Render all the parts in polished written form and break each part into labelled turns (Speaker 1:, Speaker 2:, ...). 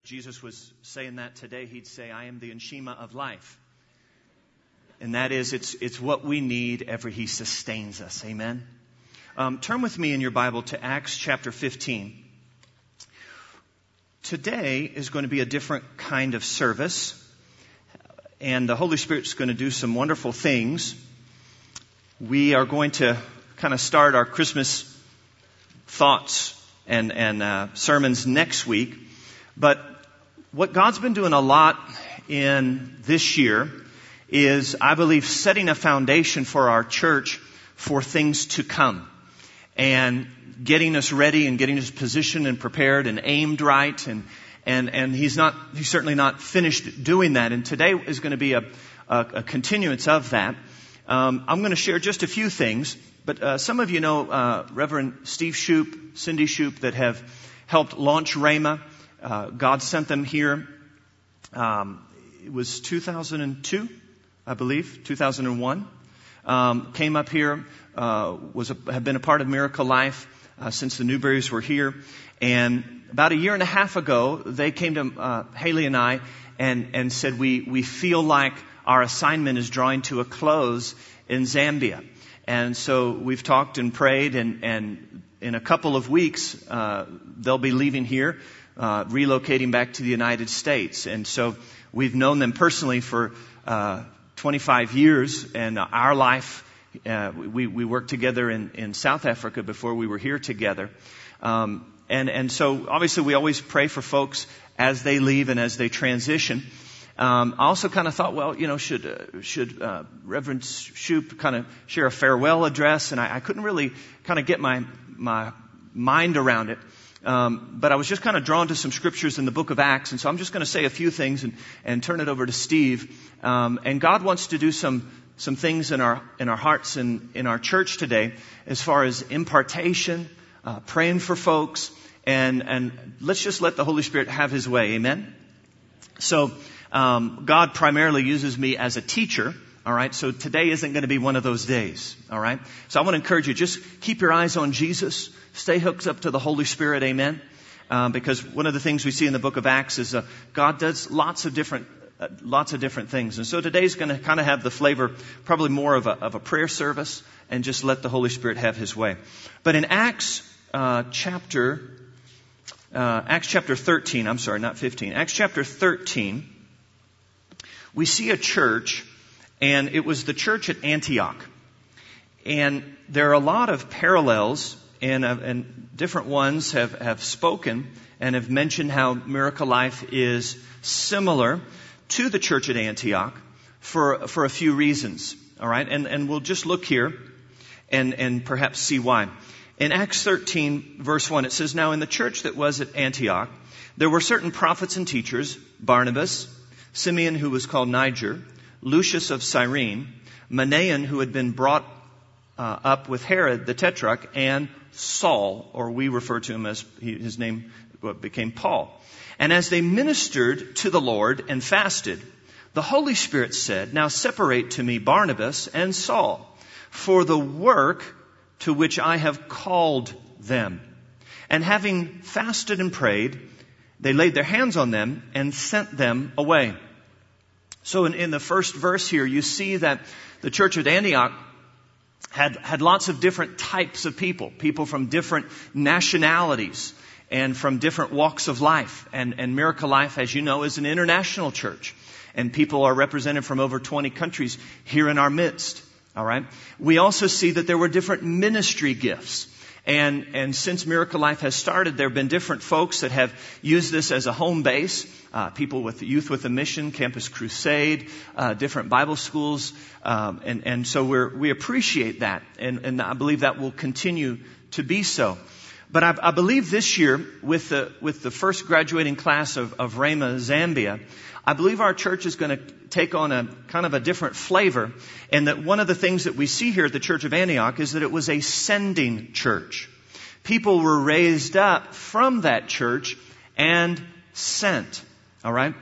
Speaker 1: Jesus was saying that today, he'd say, I am the Nshima of life. And that is, it's what we need ever he sustains us. Amen? Turn with me in your Bible to Acts chapter 15. Today is going to be a different kind of service. And the Holy Spirit's going to do some wonderful things. We are going to kind of start our Christmas thoughts and sermons next week. But what God's been doing a lot in this year is, I believe, setting a foundation for our church for things to come. And getting us ready and getting us positioned and prepared and aimed right. And he's certainly not finished doing that. And today is going to be a continuance of that. I'm going to share just a few things. But some of you know Reverend Steve Shoup, Cindy Shoup, that have helped launch Rhema. God sent them here. It was 2002, I believe, 2001. Came up here, have been a part of Miracle Life since the Newberrys were here. And about a year and a half ago, they came to Haley and I and said, we feel like our assignment is drawing to a close in Zambia. And so we've talked and prayed, and in a couple of weeks, they'll be leaving here, relocating back to the United States. And so we've known them personally for 25 years, and our life, we worked together in South Africa before we were here together. And so obviously we always pray for folks as they leave and as they transition. I also kind of thought, well, should Reverend Shoup kind of share a farewell address? And I couldn't really kind of get my mind around it. But I was just kind of drawn to some scriptures in the book of Acts. And so I'm just going to say a few things and turn it over to Steve. And God wants to do some things in our hearts and in our church today as far as impartation, praying for folks, and let's just let the Holy Spirit have His way. Amen? So, God primarily uses me as a teacher. All right. So today isn't going to be one of those days. All right. So I want to encourage you, just keep your eyes on Jesus. Stay hooked up to the Holy Spirit. Amen. Because one of the things we see in the book of Acts is God does lots of different things. And so today's going to kind of have the flavor, probably more of a prayer service, and just let the Holy Spirit have His way. But in Acts chapter 13, I'm sorry, not 15. Acts chapter 13, we see a church, and it was the church at Antioch. And there are a lot of parallels, and different ones have spoken and have mentioned how Miracle Life is similar to the church at Antioch for a few reasons. All right, and we'll just look here and perhaps see why. In Acts 13, verse 1, it says, Now in the church that was at Antioch, there were certain prophets and teachers, Barnabas, Simeon, who was called Niger, Lucius of Cyrene, Manaen, who had been brought up with Herod the Tetrarch, and Saul, or we refer to him as his name became Paul. And as they ministered to the Lord and fasted, the Holy Spirit said, Now separate to me Barnabas and Saul for the work to which I have called them. And having fasted and prayed, they laid their hands on them and sent them away. So in the first verse here, you see that the church at Antioch had lots of different types of people from different nationalities and from different walks of life. And Miracle Life, as you know, is an international church. And people are represented from over 20 countries here in our midst. All right. We also see that there were different ministry gifts. And since Miracle Life has started, there have been different folks that have used this as a home base. People with Youth with a Mission, Campus Crusade, different Bible schools. And so we appreciate that. And I believe that will continue to be so. But I believe this year, with the first graduating class of Rhema Zambia, I believe our church is going to take on a kind of a different flavor. And that one of the things that we see here at the Church of Antioch is that it was a sending church. People were raised up from that church and sent. All right?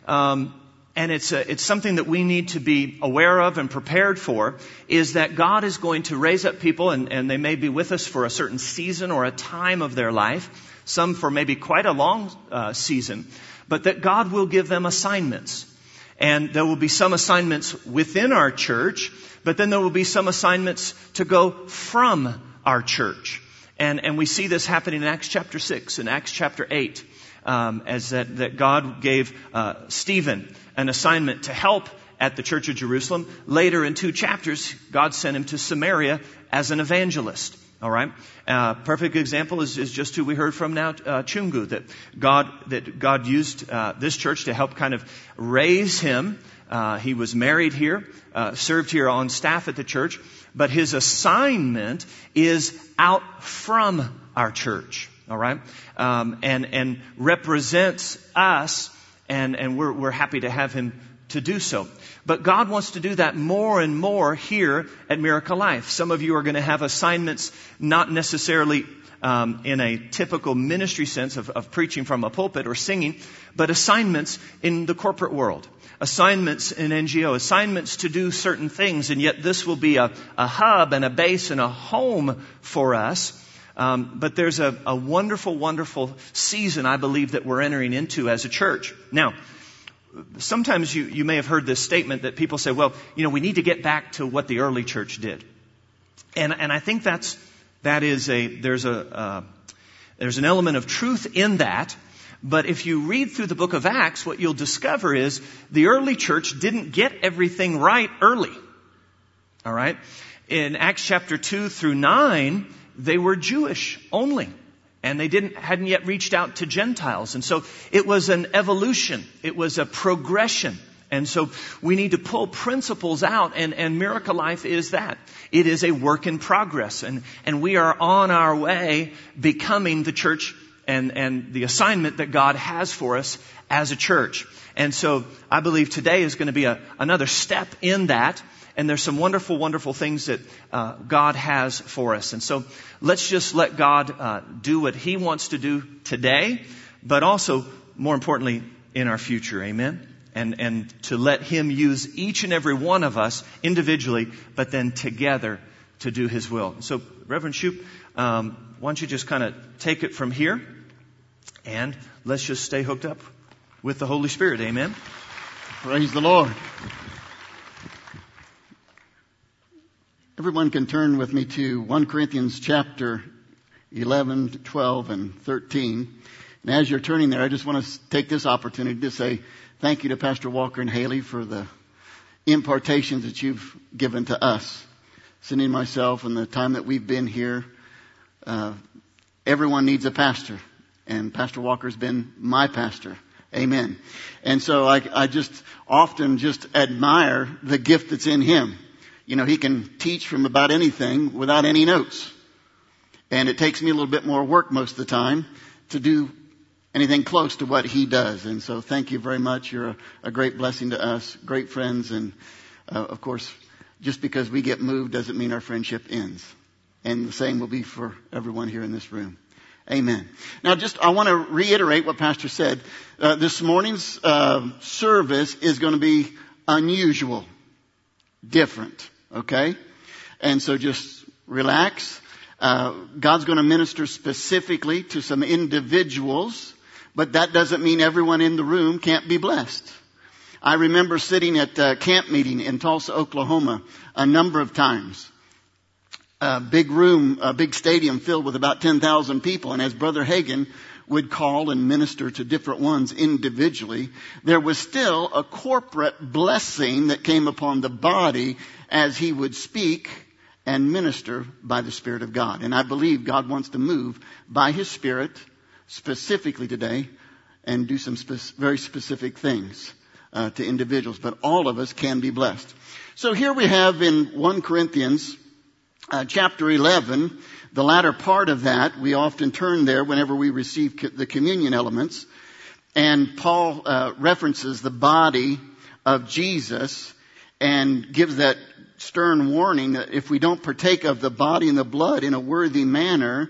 Speaker 1: And it's something that we need to be aware of and prepared for, is that God is going to raise up people, and they may be with us for a certain season or a time of their life, some for maybe quite a long season. but that God will give them assignments. And there will be some assignments within our church, but then there will be some assignments to go from our church. And we see this happening in Acts chapter 6 and Acts chapter 8, as that God gave Stephen an assignment to help at the church of Jerusalem. Later in 2 chapters, God sent him to Samaria as an evangelist. All right. Perfect example is just who we heard from now, Chungu, that God used this church to help kind of raise him. He was married here, served here on staff at the church, but his assignment is out from our church. All right, and represents us, and we're happy to have him to do so. But God wants to do that more and more here at Miracle Life. Some of you are going to have assignments not necessarily in a typical ministry sense of preaching from a pulpit or singing, but assignments in the corporate world, assignments in NGO, assignments to do certain things. And yet this will be a hub and a base and a home for us. But there's a wonderful, wonderful season, I believe, that we're entering into as a church. Now, sometimes you may have heard this statement that people say, well, we need to get back to what the early church did. And I think there's an element of truth in that. But if you read through the book of Acts, what you'll discover is the early church didn't get everything right early. All right. In Acts chapter 2 through 9, they were Jewish only. And they hadn't yet reached out to Gentiles. And so it was an evolution. It was a progression. And so we need to pull principles out, and Miracle Life is that. It is a work in progress. And we are on our way becoming the church and the assignment that God has for us as a church. And so I believe today is going to be another step in that. And there's some wonderful, wonderful things that God has for us. And so let's just let God do what He wants to do today, but also, more importantly, in our future. Amen? And to let Him use each and every one of us individually, but then together to do His will. So, Reverend Shoup, why don't you just kind of take it from here, and let's just stay hooked up with the Holy Spirit. Amen?
Speaker 2: Praise the Lord. Everyone can turn with me to 1 Corinthians chapter 11, 12, and 13. And as you're turning there, I just want to take this opportunity to say thank you to Pastor Walker and Haley for the impartations that you've given to us. Cindy and myself, and the time that we've been here, everyone needs a pastor. And Pastor Walker's been my pastor. Amen. And so I just often just admire the gift that's in him. He can teach from about anything without any notes. And it takes me a little bit more work most of the time to do anything close to what he does. And so thank you very much. You're a great blessing to us, great friends. And of course, just because we get moved doesn't mean our friendship ends. And the same will be for everyone here in this room. Amen. Now, I want to reiterate what Pastor said. This morning's service is going to be unusual, different. Okay? And so just relax. God's going to minister specifically to some individuals, but that doesn't mean everyone in the room can't be blessed. I remember sitting at a camp meeting in Tulsa, Oklahoma, a number of times. A big room, a big stadium filled with about 10,000 people. And as Brother Hagin would call and minister to different ones individually, there was still a corporate blessing that came upon the body as he would speak and minister by the Spirit of God. And I believe God wants to move by His Spirit specifically today and do some very specific things to individuals. But all of us can be blessed. So here we have in 1 Corinthians chapter 11, the latter part of that. We often turn there whenever we receive the communion elements. And Paul references the body of Jesus and gives that stern warning that if we don't partake of the body and the blood in a worthy manner,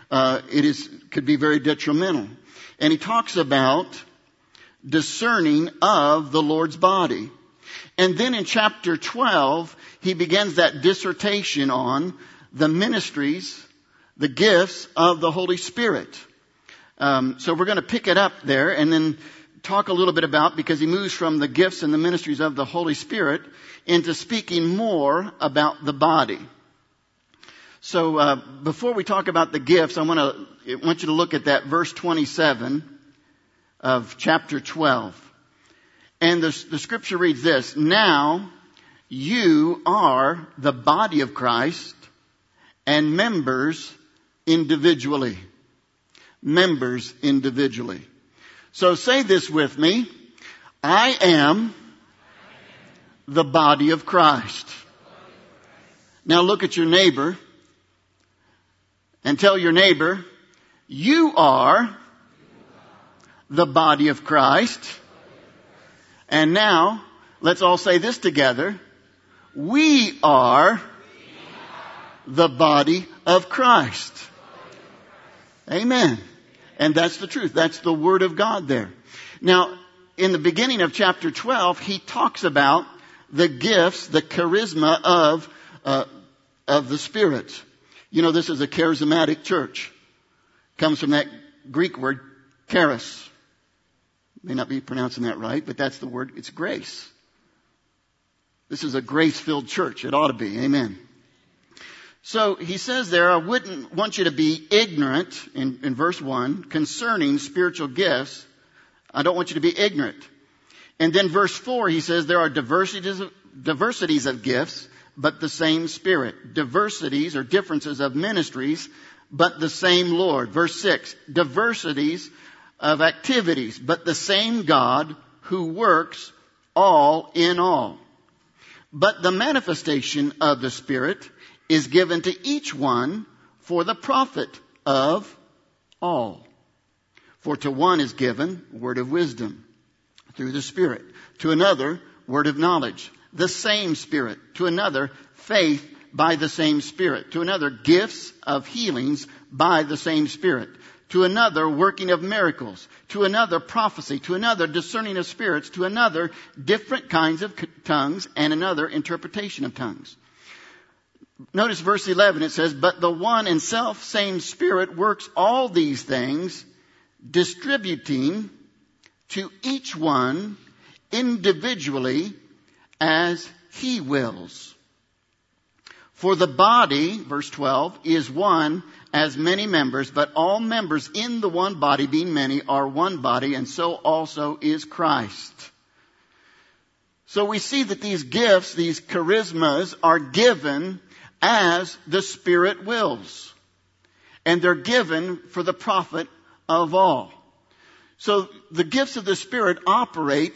Speaker 2: could be very detrimental. And he talks about discerning of the Lord's body. And then in chapter 12, he begins that dissertation on the ministries, the gifts of the Holy Spirit. So we're going to pick it up there and then talk a little bit about, because he moves from the gifts and the ministries of the Holy Spirit into speaking more about the body. So before we talk about the gifts, I want you to look at that verse 27 of chapter 12. And the scripture reads this: "Now you are the body of Christ and members individually." Members individually. So say this with me: I am the body of Christ. Now look at your neighbor and tell your neighbor, you are the body of Christ. And now, let's all say this together: we are the body of Christ. Amen. And that's the truth. That's the Word of God there. Now, in the beginning of chapter 12, he talks about the gifts, the charisma of the Spirit. You know, this is a charismatic church. Comes from that Greek word, charis. May not be pronouncing that right, but that's the word. It's grace. This is a grace-filled church. It ought to be. Amen. So he says there, I wouldn't want you to be ignorant, in verse 1, concerning spiritual gifts. I don't want you to be ignorant. And then verse 4, he says there are diversities of gifts, but the same Spirit. Diversities or differences of ministries, but the same Lord. Verse 6, diversities of activities, but the same God who works all in all. But the manifestation of the Spirit is given to each one for the profit of all. For to one is given word of wisdom through the Spirit, to another word of knowledge, the same Spirit, to another faith by the same Spirit, to another gifts of healings by the same Spirit, to another working of miracles, to another prophecy, to another discerning of spirits, to another different kinds of tongues, and another interpretation of tongues. Notice verse 11, it says, but the one and self same Spirit works all these things, distributing to each one individually as he wills. For the body, verse 12, is one, as many members, but all members in the one body, being many, are one body, and so also is Christ. So we see that these gifts, these charismas, are given as the Spirit wills. And they're given for the profit of all. So the gifts of the Spirit operate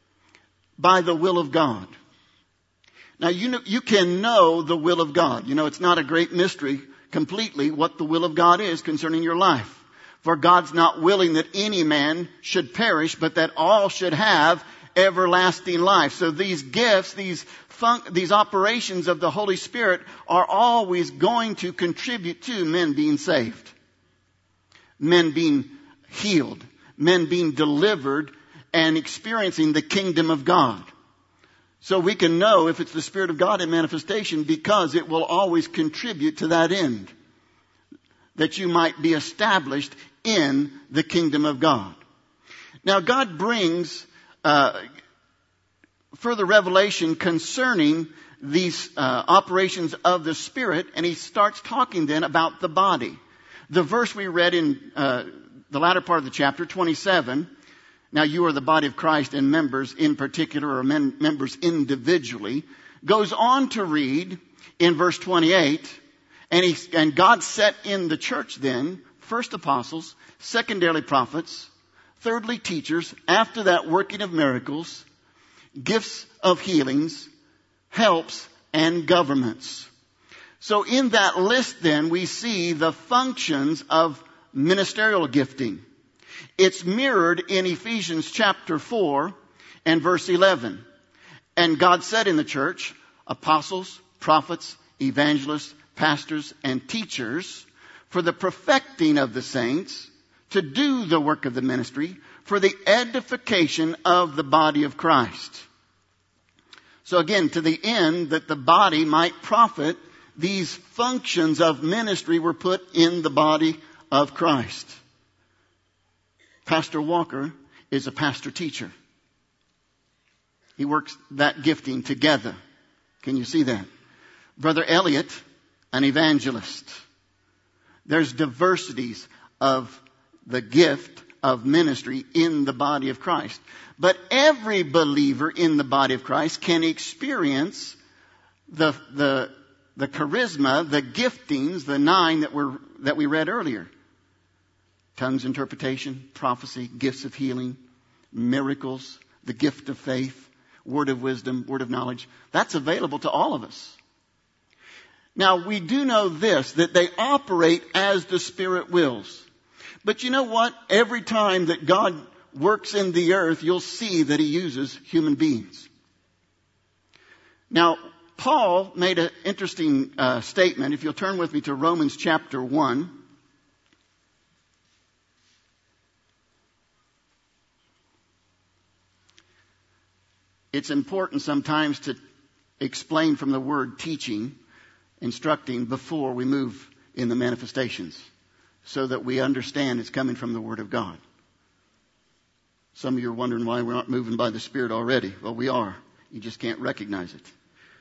Speaker 2: by the will of God. Now you can know the will of God. You know, it's not a great mystery completely what the will of God is concerning your life. For God's not willing that any man should perish, but that all should have everlasting life. So these gifts, these operations of the Holy Spirit are always going to contribute to men being saved, men being healed, men being delivered and experiencing the kingdom of God. So we can know if it's the Spirit of God in manifestation because it will always contribute to that end, that you might be established in the kingdom of God. Now God brings further revelation concerning these operations of the Spirit, and he starts talking then about the body. The verse we read in the latter part of the chapter, 27, now you are the body of Christ and members in particular, or members individually, goes on to read in verse 28, and God set in the church then, first apostles, secondarily prophets, thirdly teachers, after that working of miracles, gifts of healings, helps, and governments. So in that list then we see the functions of ministerial gifting. It's mirrored in Ephesians chapter 4 and verse 11. And God said in the church, apostles, prophets, evangelists, pastors, and teachers, for the perfecting of the saints, to do the work of the ministry, for the edification of the body of Christ. So again, to the end that the body might profit, these functions of ministry were put in the body of Christ. Pastor Walker is a pastor-teacher. He works that gifting together. Can you see that? Brother Elliot, an evangelist. There's diversities of the gift of ministry in the body of Christ. But every believer in the body of Christ can experience the charisma, the giftings, the 9 that we read earlier. Tongues, interpretation, prophecy, gifts of healing, miracles, the gift of faith, word of wisdom, word of knowledge. That's available to all of us. Now, we do know this, that they operate as the Spirit wills. But you know what? Every time that God works in the earth, you'll see that He uses human beings. Now, Paul made an interesting statement. If you'll turn with me to Romans chapter 1. It's important sometimes to explain from the word teaching, instructing, before we move in the manifestations, so that we understand it's coming from the Word of God. Some of you are wondering why we're not moving by the Spirit already. Well, we are. You just can't recognize it.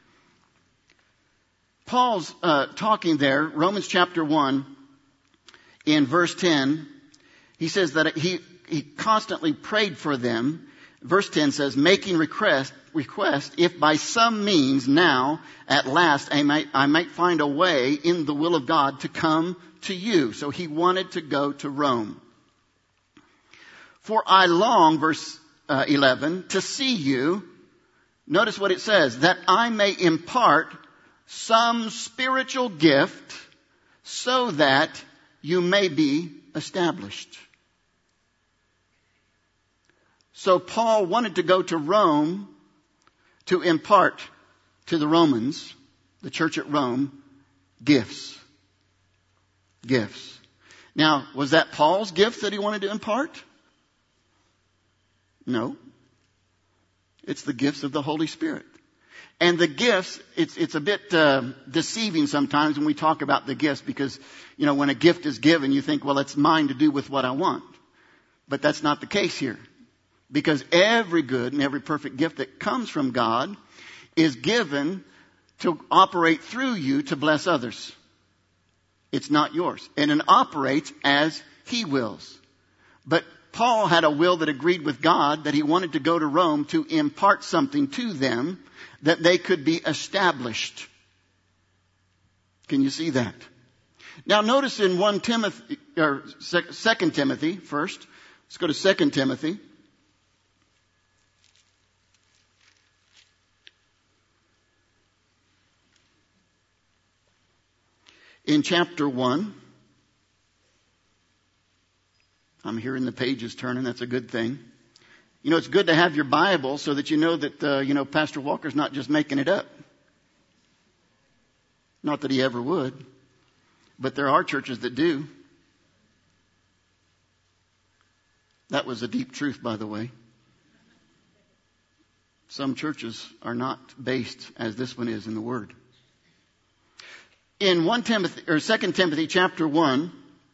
Speaker 2: Paul's talking there, Romans chapter 1, in verse 10. He says that he constantly prayed for them. Verse 10 says, making request, if by some means now, at last, I might find a way in the will of God to come to you. So he wanted to go to Rome. For I long, verse 11, to see you. Notice what it says, that I may impart some spiritual gift so that you may be established. So Paul wanted to go to Rome to impart to the Romans, the church at Rome, gifts. Gifts. Now, was that Paul's gift that he wanted to impart? No. It's the gifts of the Holy Spirit. And the gifts, it's a bit deceiving sometimes when we talk about the gifts because, you know, when a gift is given, you think, well, it's mine to do with what I want. But that's not the case here. Because every good and every perfect gift that comes from God is given to operate through you to bless others. It's not yours. And it operates as He wills. But Paul had a will that agreed with God that he wanted to go to Rome to impart something to them that they could be established. Can you see that? Now notice in 2 Timothy first. Let's go to 2 Timothy. In chapter 1, I'm hearing the pages turning. That's a good thing. You know, it's good to have your Bible so that you know that, Pastor Walker's not just making it up. Not that he ever would. But there are churches that do. That was a deep truth, by the way. Some churches are not based as this one is in the Word. In 2 Timothy chapter 1,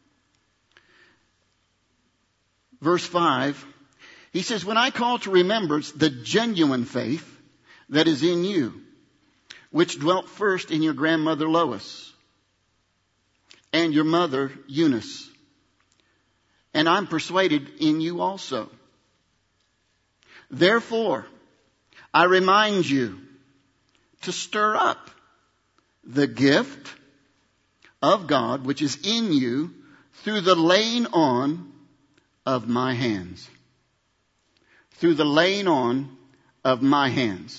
Speaker 2: verse 5, he says, when I call to remembrance the genuine faith that is in you, which dwelt first in your grandmother Lois and your mother Eunice, and I'm persuaded in you also. Therefore, I remind you to stir up the gift of God which is in you through the laying on of my hands. Through the laying on of my hands.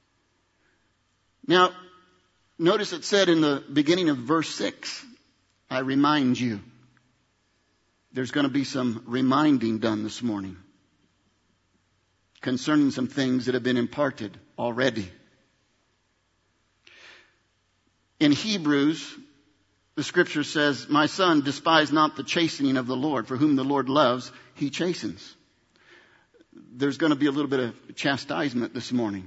Speaker 2: Now, notice it said in the beginning of verse 6, I remind you. There's going to be some reminding done this morning concerning some things that have been imparted already. In Hebrews, the scripture says, my son, despise not the chastening of the Lord, for whom the Lord loves, he chastens. There's going to be a little bit of chastisement this morning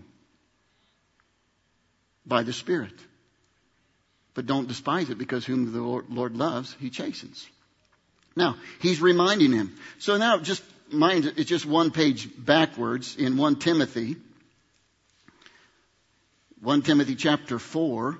Speaker 2: by the Spirit. But don't despise it, because whom the Lord loves, he chastens. Now, he's reminding him. So now just mine is just one page backwards in 1 Timothy. 1 Timothy chapter 4.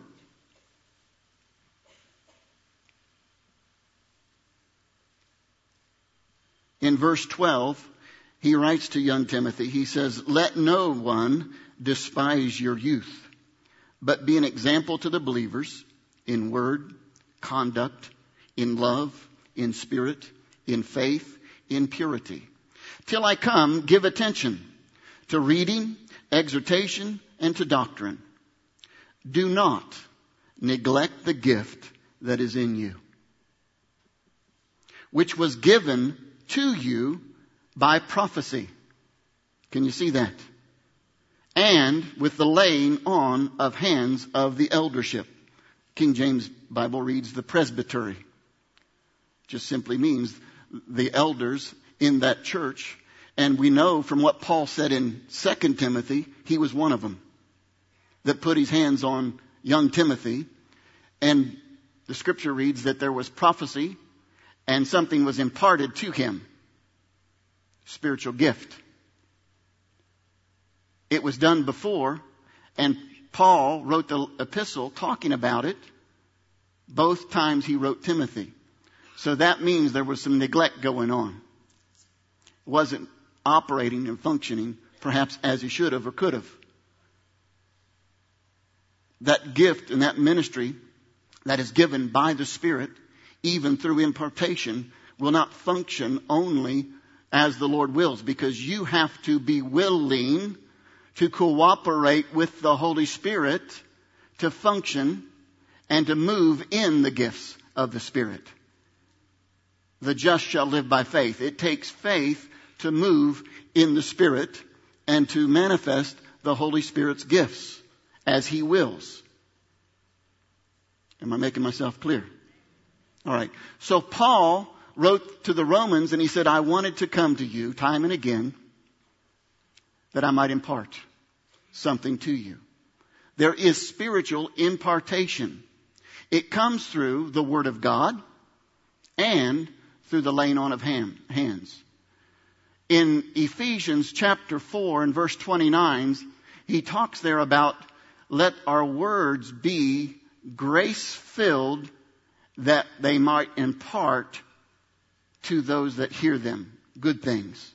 Speaker 2: In verse 12, he writes to young Timothy, he says, "Let no one despise your youth, but be an example to the believers in word, conduct, in love, in spirit, in faith, in purity. Till I come, give attention to reading, exhortation, and to doctrine. Do not neglect the gift that is in you, which was given to you by prophecy." Can you see that? "And with the laying on of hands of the eldership." King James Bible reads the presbytery. Just simply means the elders in that church. And we know from what Paul said in 2 Timothy, he was one of them that put his hands on young Timothy. And the scripture reads that there was prophecy and something was imparted to him. Spiritual gift. It was done before, and Paul wrote the epistle talking about it. Both times he wrote Timothy. So that means there was some neglect going on. It wasn't operating and functioning perhaps as he should have or could have. That gift and that ministry that is given by the Spirit, even through impartation, will not function only as the Lord wills, because you have to be willing to cooperate with the Holy Spirit to function and to move in the gifts of the Spirit. The just shall live by faith. It takes faith to move in the Spirit and to manifest the Holy Spirit's gifts as He wills. Am I making myself clear? All right. So Paul wrote to the Romans and he said, "I wanted to come to you time and again that I might impart something to you." There is spiritual impartation. It comes through the Word of God and through the laying on of hands. In Ephesians chapter 4 and verse 29, he talks there about, "Let our words be grace-filled, that they might impart to those that hear them good things."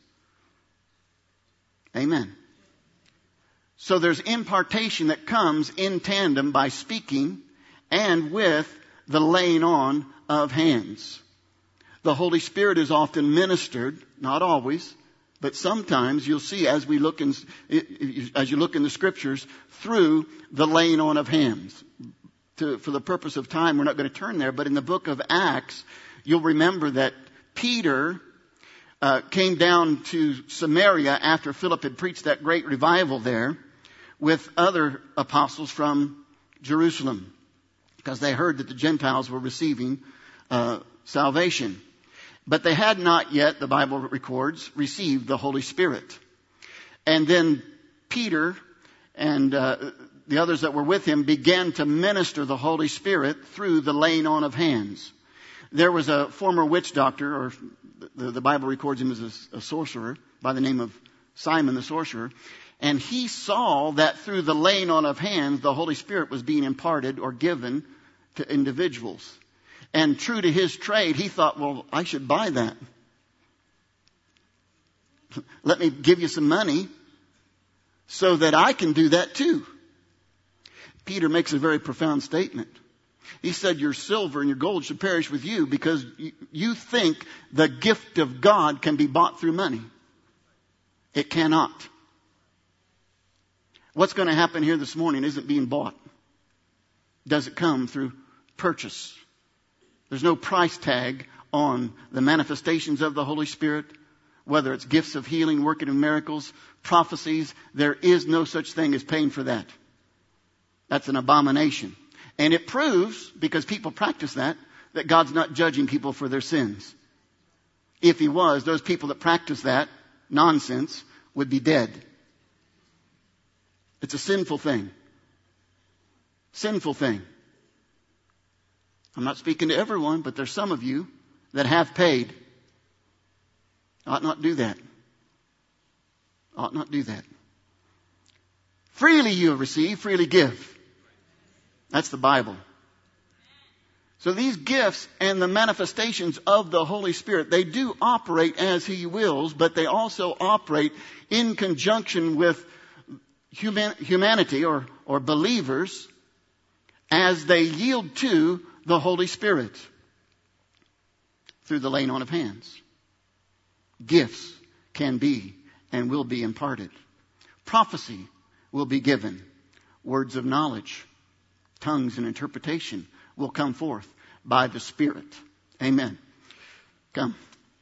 Speaker 2: Amen. So there's impartation that comes in tandem by speaking and with the laying on of hands. The Holy Spirit is often ministered, not always, but sometimes you'll see as you look in the scriptures, through the laying on of hands. For the purpose of time, we're not going to turn there, but in the book of Acts, you'll remember that Peter came down to Samaria after Philip had preached that great revival there with other apostles from Jerusalem, because they heard that the Gentiles were receiving salvation. But they had not yet, the Bible records, received the Holy Spirit. And then Peter and the others that were with him began to minister the Holy Spirit through the laying on of hands. There was a former witch doctor, or the Bible records him as a sorcerer, by the name of Simon the sorcerer. And he saw that through the laying on of hands, the Holy Spirit was being imparted or given to individuals. And true to his trade, he thought, well, I should buy that. Let me give you some money so that I can do that too. Peter makes a very profound statement. He said, "Your silver and your gold should perish with you because you think the gift of God can be bought through money. It cannot." What's going to happen here this morning isn't being bought. Does it come through purchase? There's no price tag on the manifestations of the Holy Spirit, whether it's gifts of healing, working of miracles, prophecies. There is no such thing as paying for that. That's an abomination. And it proves, because people practice that God's not judging people for their sins. If He was, those people that practice that nonsense would be dead. It's a sinful thing. Sinful thing. I'm not speaking to everyone, but there's some of you that have paid. Ought not do that. Ought not do that. Freely you have received, freely give. That's the Bible. So these gifts and the manifestations of the Holy Spirit, they do operate as He wills, but they also operate in conjunction with humanity or believers as they yield to the Holy Spirit through the laying on of hands. Gifts can be and will be imparted. Prophecy will be given. Words of knowledge, tongues and interpretation will come forth by the Spirit. Amen. Come.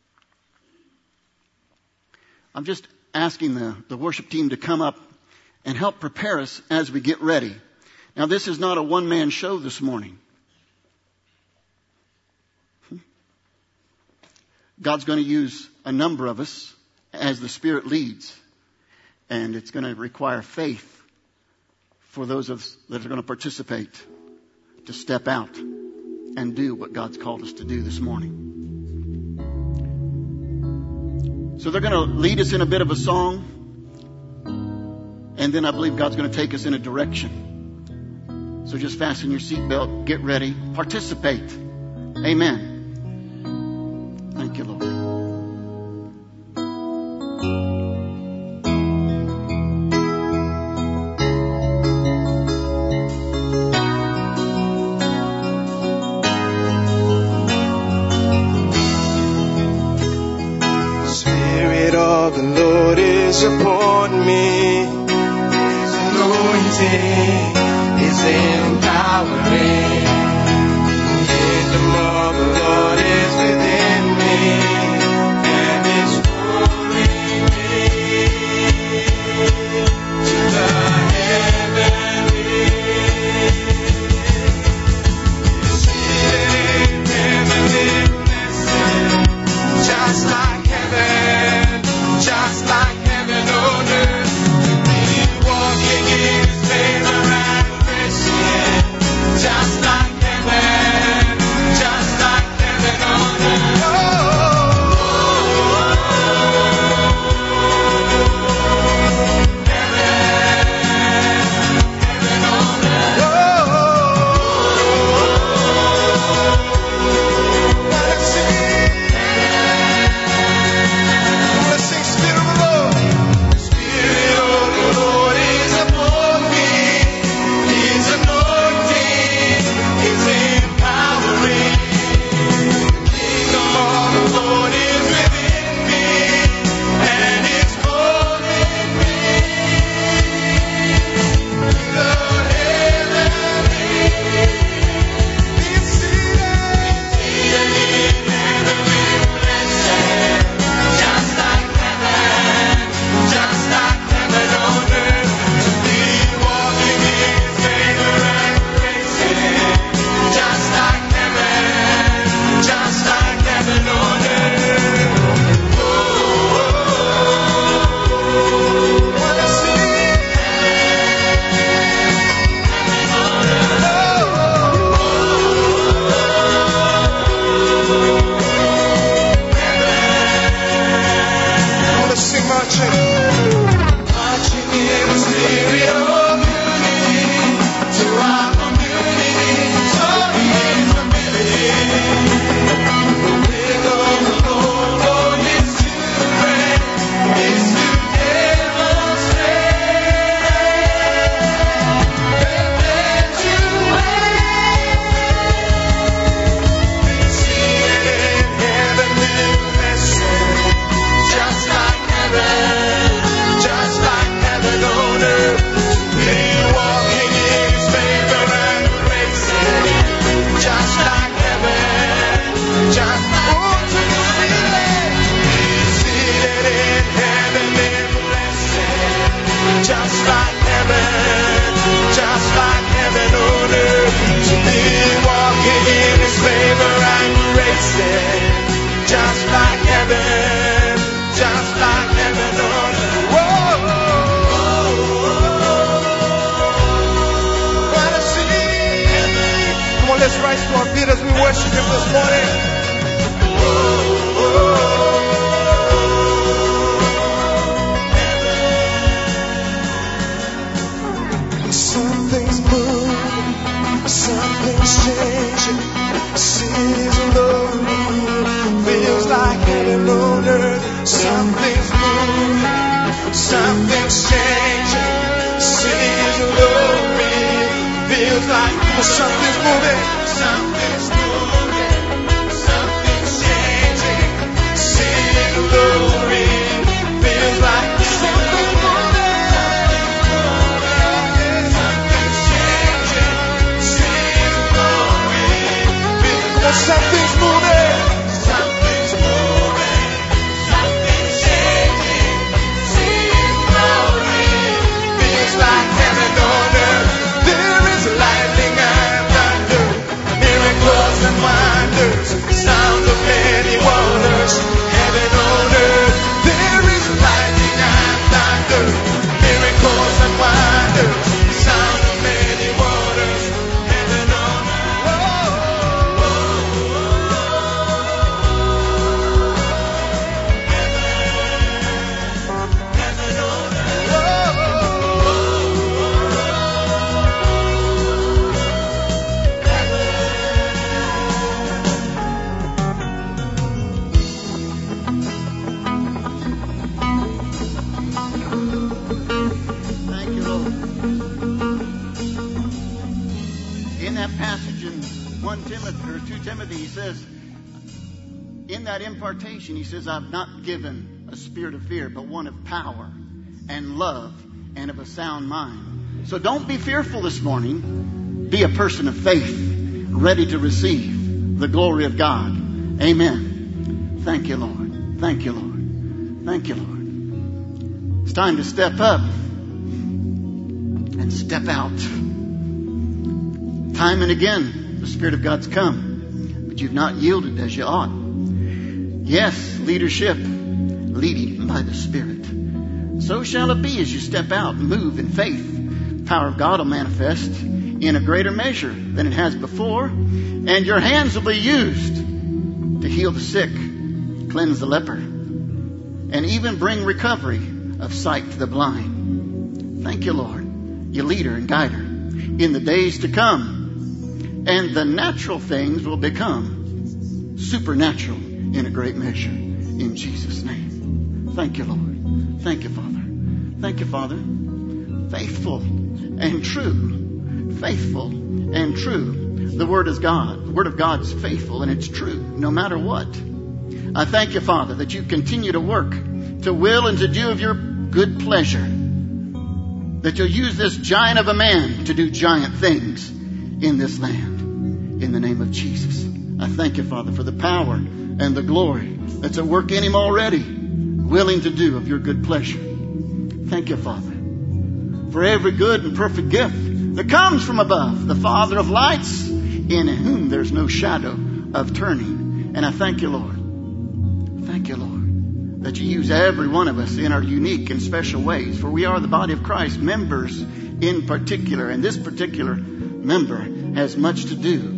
Speaker 2: I'm just asking the worship team to come up and help prepare us as we get ready. Now, this is not a one-man show this morning. God's going to use a number of us as the Spirit leads. And it's going to require faith for those of us that are going to participate to step out and do what God's called us to do this morning. So they're going to lead us in a bit of a song. And then I believe God's going to take us in a direction. So just fasten your seatbelt, get ready, participate. Amen. Thank you, Lord.
Speaker 3: Spirit of the Lord is upon me. His anointing is empowering. The kingdom of the Lord is within me, and is pulling me to the heavenly. It's seated in heavenly blessing, just like heaven, just like heaven on earth. Me walking in His favor and grace, just like heaven, just like heaven on earth. Let's rise to our feet as we worship Him this morning. Something's changing. Cities glowing. Feels like heaven on earth. Something's moving. Something's changing. Cities glowing. Feels like something's moving. Something's moving. Something's changing. Cities glowing. Feels like something's moving. Something's changing. Cities glowing. Something's moving. Something's moving. Something's changing. Cities glowing. Feels like heaven on earth. There is lightning and thunder, miracles and wonders, sound of many waters, heaven on earth. There is lightning and thunder, miracles and wonders, sound of many waters, heaven on earth. Heaven on
Speaker 2: Thank you, Lord. In that passage in 1 Timothy or 2 Timothy, he says, in that impartation, he says, I've not given a spirit of fear, but one of power and love and of a sound mind. So don't be fearful this morning. Be a person of faith, ready to receive the glory of God. Amen. Thank you, Lord. Thank you, Lord. Thank you, Lord. It's time to step up and step out. Time and again, the Spirit of God's come, but you've not yielded as you ought. Yes, leadership, leading by the Spirit. So shall it be as you step out and move in faith. The power of God will manifest in a greater measure than it has before, and your hands will be used to heal the sick, cleanse the leper, and even bring recovery of sight to the blind. Thank you, Lord, you leader and guider in the days to come. And the natural things will become supernatural in a great measure. In Jesus' name. Thank you, Lord. Thank you, Father. Thank you, Father. Faithful and true. Faithful and true. The Word is God. The Word of God is faithful and it's true no matter what. I thank you, Father, that you continue to work, to will and to do of your good pleasure. That you'll use this giant of a man to do giant things in this land. In the name of Jesus. I thank you, Father, for the power and the glory that's at work in him already, willing to do of your good pleasure. Thank you, Father, for every good and perfect gift that comes from above, the Father of lights, in whom there's no shadow of turning. And I thank you, Lord. Thank you, Lord, that you use every one of us in our unique and special ways. For we are the body of Christ, members in particular. And this particular member has much to do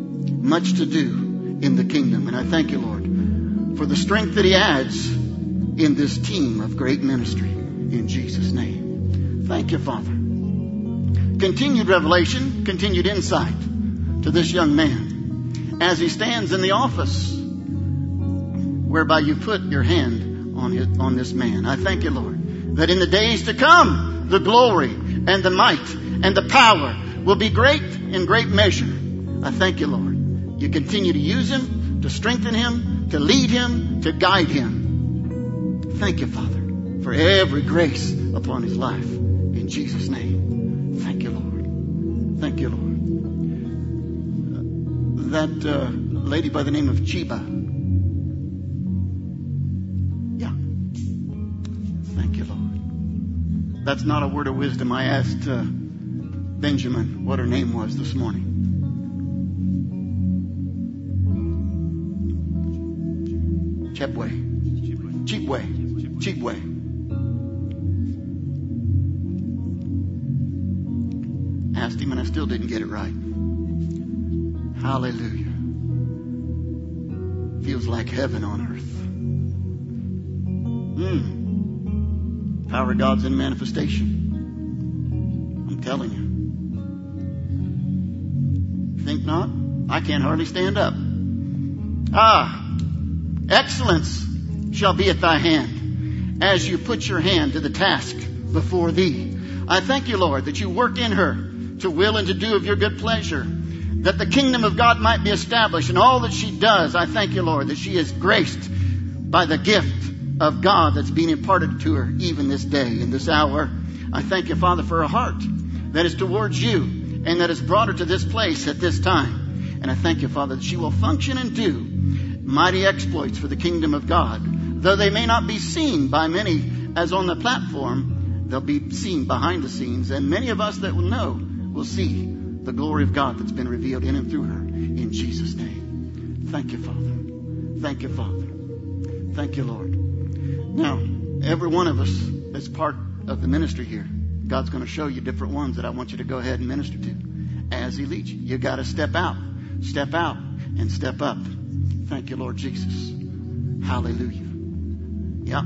Speaker 2: in the kingdom. And I thank you, Lord, for the strength that he adds in this team of great ministry. In Jesus' name. Thank you, Father. Continued revelation, continued insight to this young man as he stands in the office whereby you put your hand on this man. I thank you, Lord, that in the days to come, the glory and the might and the power will be great in great measure. I thank you, Lord. You continue to use him, to strengthen him, to lead him, to guide him. Thank you, Father, for every grace upon his life. In Jesus' name. Thank you, Lord. Thank you, Lord. That lady by the name of Chiba. Yeah. Thank you, Lord. That's not a word of wisdom. I asked Benjamin what her name was this morning. Chepway. Asked him and I still didn't get it right. Hallelujah. Feels like heaven on earth. Power of God's in manifestation. I'm telling you. Think not? I can't hardly stand up. Excellence shall be at thy hand as you put your hand to the task before thee. I thank you, Lord, that you work in her to will and to do of your good pleasure, that the kingdom of God might be established in all that she does. I thank you, Lord, that she is graced by the gift of God that's being imparted to her even this day, in this hour. I thank you, Father, for a heart that is towards you and that has brought her to this place at this time. And I thank you, Father, that she will function and do mighty exploits for the kingdom of God. Though they may not be seen by many as on the platform, they'll be seen behind the scenes. And many of us that will know will see the glory of God that's been revealed in and through her. In Jesus' name. Thank you, Father. Thank you, Father. Thank you, Lord. Now, every one of us that's part of the ministry here, God's going to show you different ones that I want you to go ahead and minister to as He leads you. You got to step out, and step up. Thank you, Lord Jesus. Hallelujah. Yeah.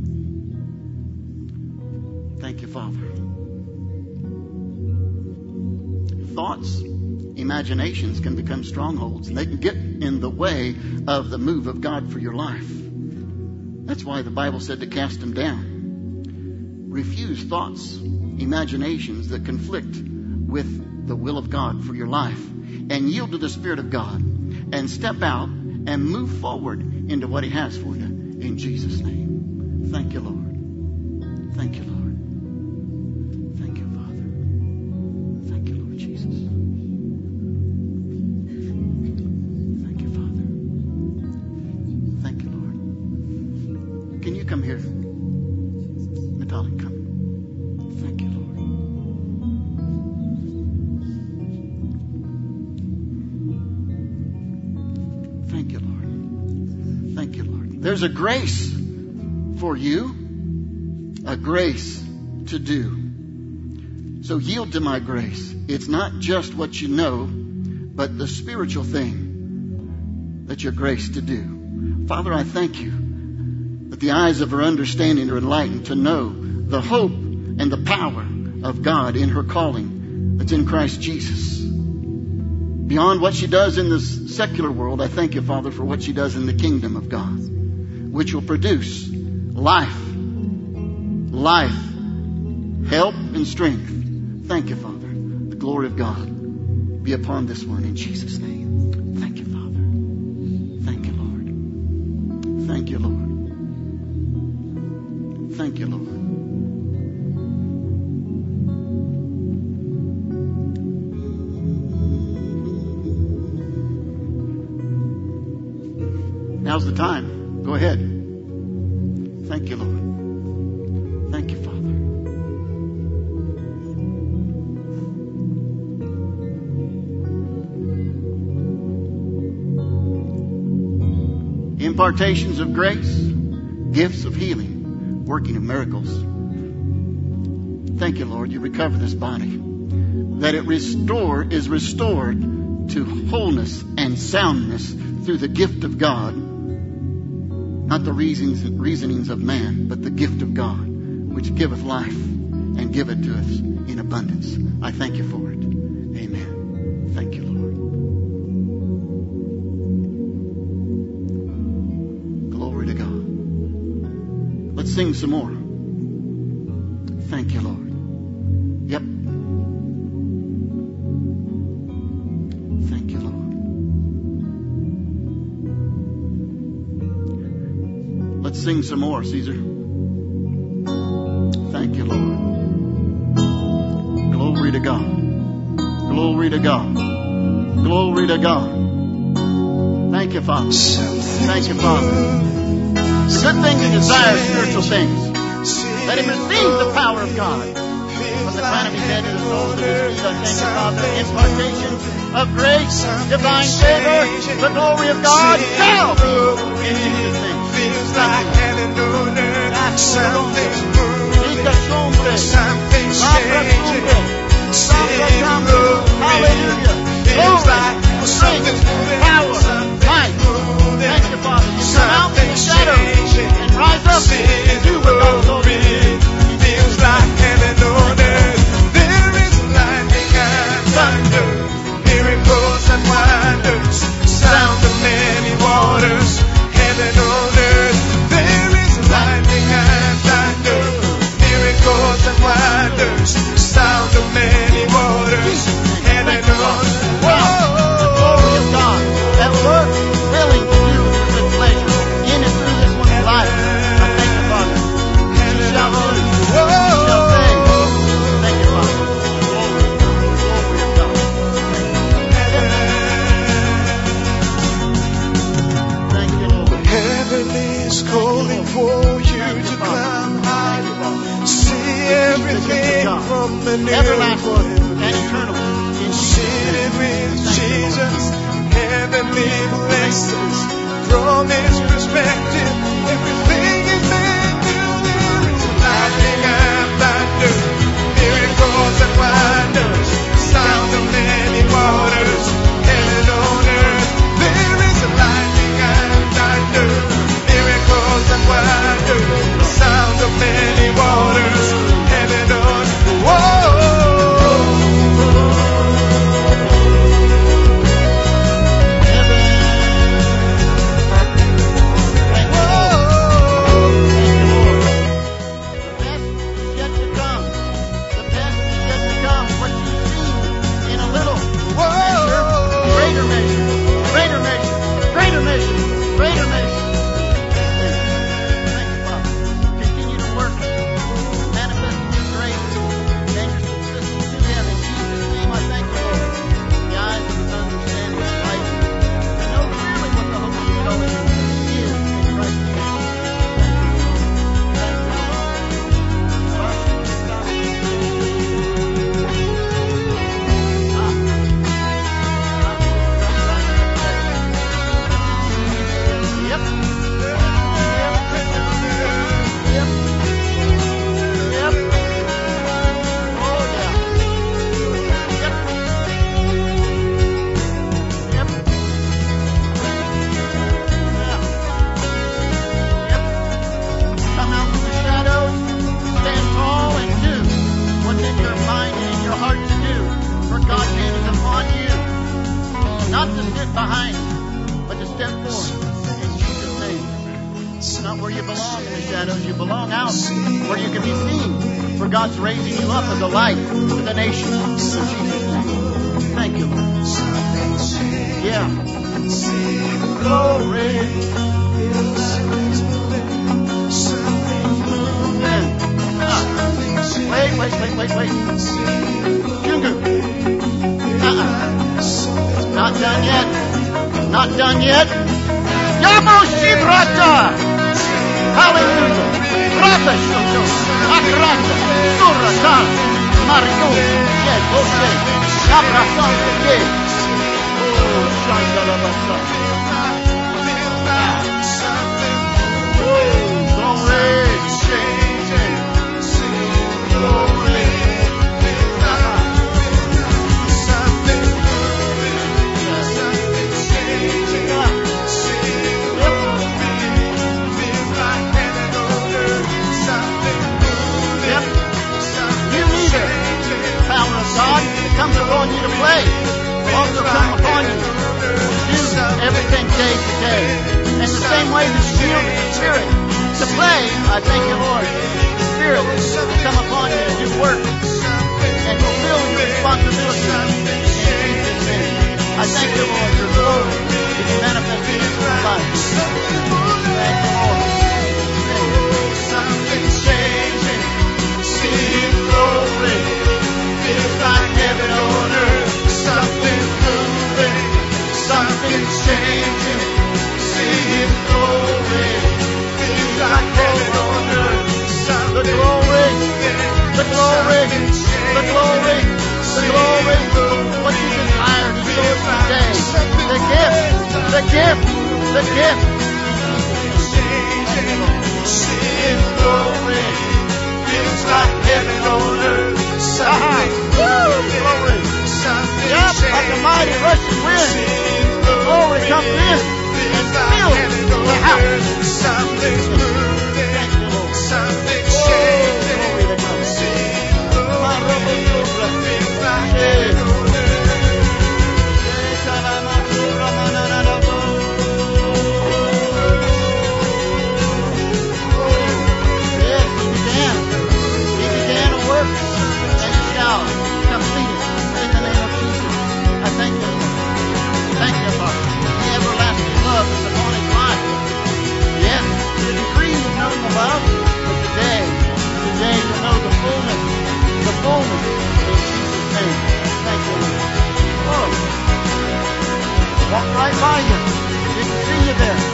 Speaker 2: Thank you, Father. Thoughts, imaginations can become strongholds, and they can get in the way of the move of God for your life. That's why the Bible said to cast them down. Refuse thoughts, imaginations that conflict with the will of God for your life, and yield to the Spirit of God, and step out and move forward into what He has for you. In Jesus' name. Thank you, Lord. Thank you, Lord. Thank you, Father. Thank you, Lord Jesus. Thank you, Father. Thank you, Lord. Can you come here? Natalie, come. Thank you, Lord. Thank you, Lord. Thank you, Lord. There's a grace for you, a grace to do. So yield to my grace. It's not just what you know, but the spiritual thing that you're graced to do. Father, I thank you that the eyes of her understanding are enlightened to know the hope and the power of God in her calling that's in Christ Jesus. Beyond what she does in this secular world, I thank you, Father, for what she does in the kingdom of God, which will produce life, help, and strength. Thank you, Father. The glory of God be upon this one in Jesus' name. Thank you, Father. Thank you, Lord. Thank you, Lord. Thank you, Lord. Now's the time. Go ahead. Thank you, Lord. Thank you, Father. Impartations of grace, gifts of healing, working of miracles. Thank you, Lord. You recover this body. That it is restored to wholeness and soundness through the gift of God. Not the reasonings of man, but the gift of God, which giveth life and giveth to us in abundance. I thank you for it. Amen. Thank you, Lord. Glory to God. Let's sing some more. Thank you, Lord. Yep. Thank you, Lord. Let's sing some more, Caesar. Thank you, Lord. Glory to God. Glory to God. Glory to God. Thank you, Father. Thank you, Father. Good things and desire spiritual things. Let him receive the power of God. From the crown of his head to the soles of his feet, I thank you, Father. Impartation of grace, divine favor, the glory of God. Now! In Jesus' name.
Speaker 3: Feels like heaven on earth. Something's moving. Something's changing. Hallelujah.
Speaker 2: Feels like something's moving. Power, might. Thank you, Father. You come out in the shadow and rise up and do what God told you to do.
Speaker 3: Feels like heaven on earth. There is lightning and thunder. Miracles something new.
Speaker 2: everlasting and eternal. In Jesus'
Speaker 3: Seated
Speaker 2: name.
Speaker 3: with
Speaker 2: Thank you, Lord.
Speaker 3: Jesus, heavenly blessings. From His perspective, everything is made new. There is lightning and thunder, miracles and wonders, sound of many waters, heaven on earth. There is lightning and thunder, miracles and wonders, sound of many waters, heaven on earth.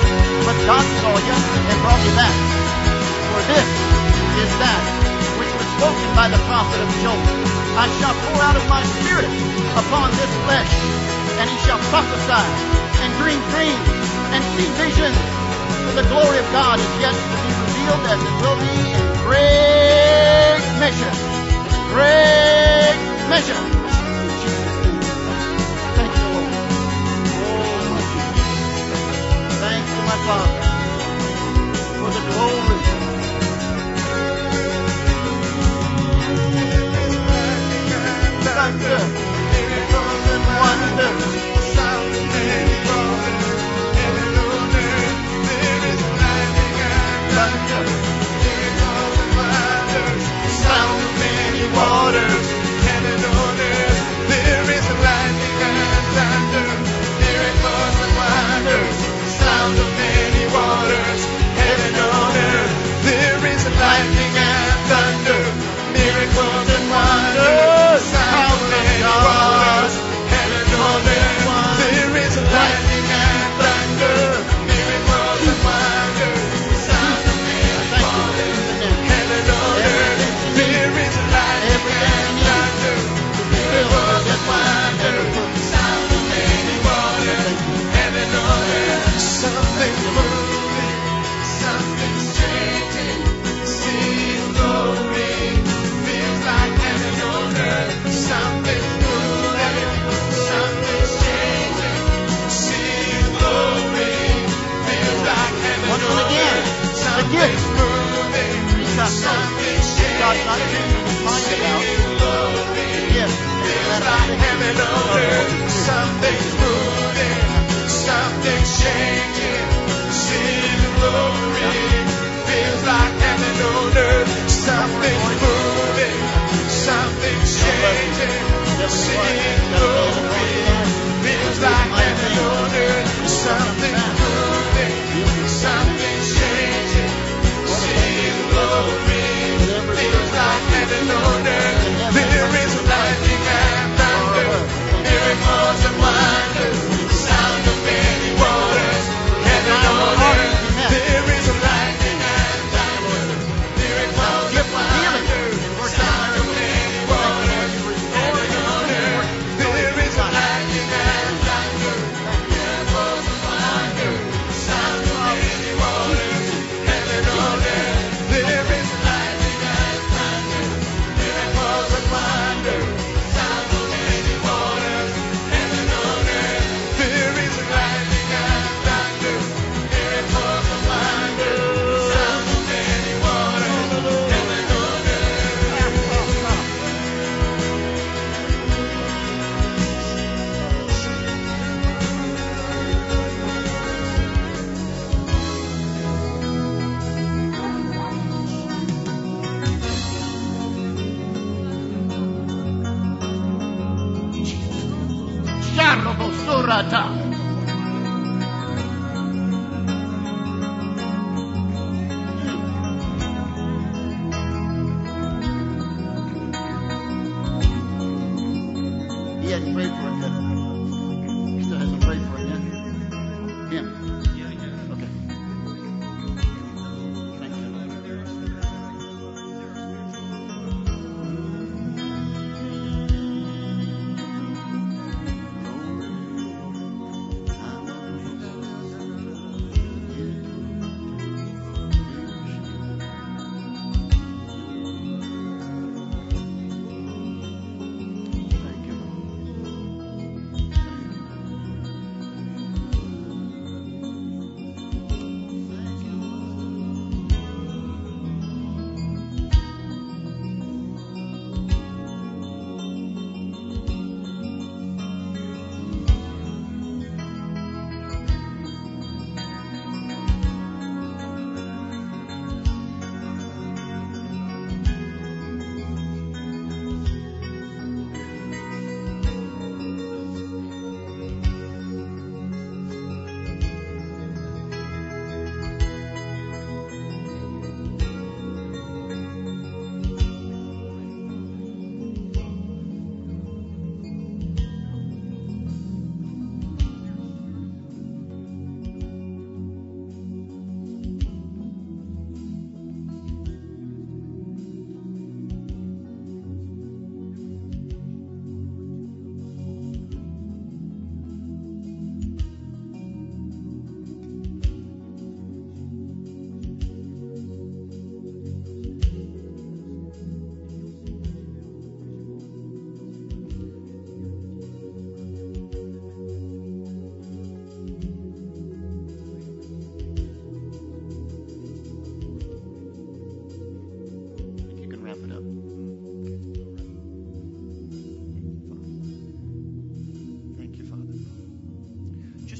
Speaker 2: God saw you and brought you back. For this is that which was spoken by the prophet of Joel. I shall pour out of my spirit upon this flesh, and he shall prophesy and dream dreams and see visions. For the glory of God is yet to be revealed, as it will be in great measure. Great measure. In Jesus' name. Thank you, Lord. Oh, my Jesus. Thank you, my Father, for the glory. Thunder, miracles and wonders, sound of many waters, heaven on earth, there is lightning and thunder, miracles and wonders, sound of many waters, heaven on earth, there is lightning and thunder, miracles and wonders, sound of many waters, heaven on earth, there is lightning and thunder, miracles and wonders, sound of many waters, heaven on earth, there is lightning and thunder, miracles and wonders, sound of many waters, heaven on earth, there is lightning and thunder, miracles and wonders, sound of many waters, heaven on earth, something's moving, something's changing, seeing glory, feels like heaven on earth, something's moving, something's changing, seeing glory, feels like heaven on earth, something's moving, something's changing, seeing glory, feels like heaven on earth, something's moving, something's changing, seeing glory, feels like heaven on earth, something's moving, something's changing, seeing glory, feels like heaven on earth, something's moving, something's changing, seeing glory, feels like heaven on earth, there is lightning and thunder, miracles and wonders, sound of many waters, heaven on earth, there is lightning and thunder, miracles and wonders, sound of many waters, heaven on earth, there is lightning and thunder, miracles and wonders, sound of many waters, heaven on earth, there is lightning and thunder, miracles and wonders, sound of many waters, heaven on earth, there is lightning and thunder, miracles and wonders, sound of many waters, heaven on earth. Sharabosurata. He hadn't prayed for it yet. He still hasn't prayed for it yet. Him. Okay. Thank you.